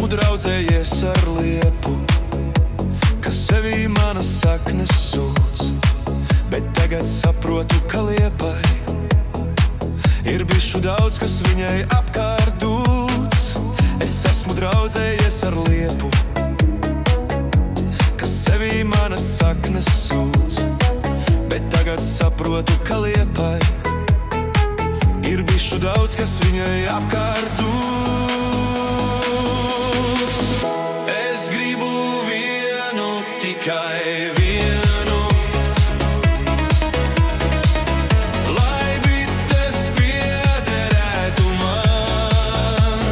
esmu draudzējies ar liepu, kas sevī manas saknes sūc, bet tagad saprotu, ka liepai ir bišu daudz, kas viņai apkārt dūc. Es esmu draudzējies ar liepu, kas sevī manas saknes sūc, bet tagad saprotu, ka liepai ir bišu daudz, kas viņai apkārt dūc. Es gribu vienu, tikai vienu, lai bites piederētu man.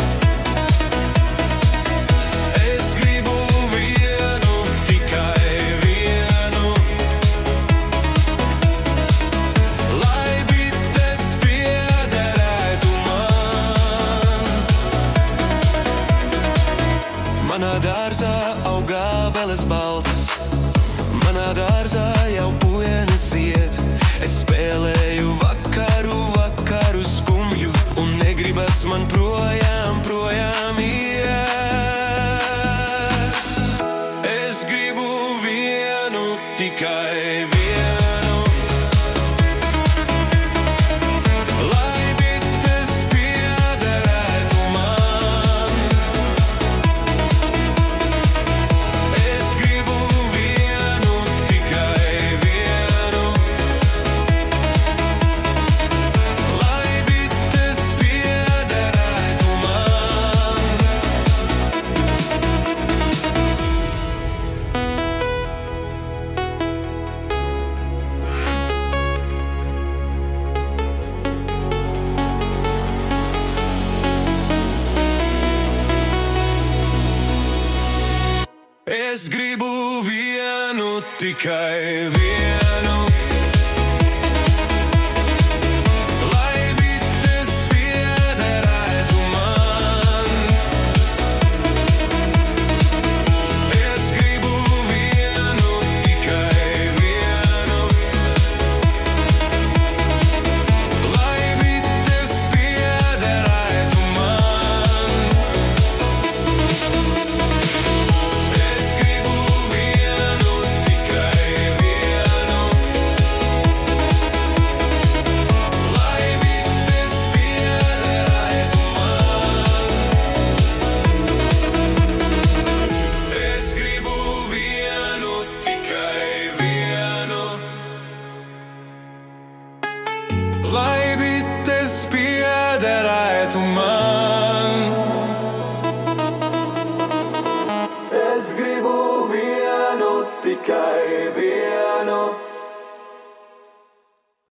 Es gribu vienu, tikai vienu, lai bites piederētu man. Manā dārzā aug ābeles baltas, manā dārzā jau puienes iet. Es spēlēju vakaru skumju, un negribas man projām iet. Es gribu vienu, tikai vienu, lai bites piederētu man. Es gribu vienu, tikai vienu, lai bites piederētu man. Es gribu vienu, tikai vienu, lai bites piederētu man. Es gribu vienu, tikai vienu, lai bites piederētu man. Es gribu vienu, tikai vienu, lai bites piederētu man. Es gribu vienu, tikai vienu, lai bites piederētu man. Es gribu vienu, tikai vienu.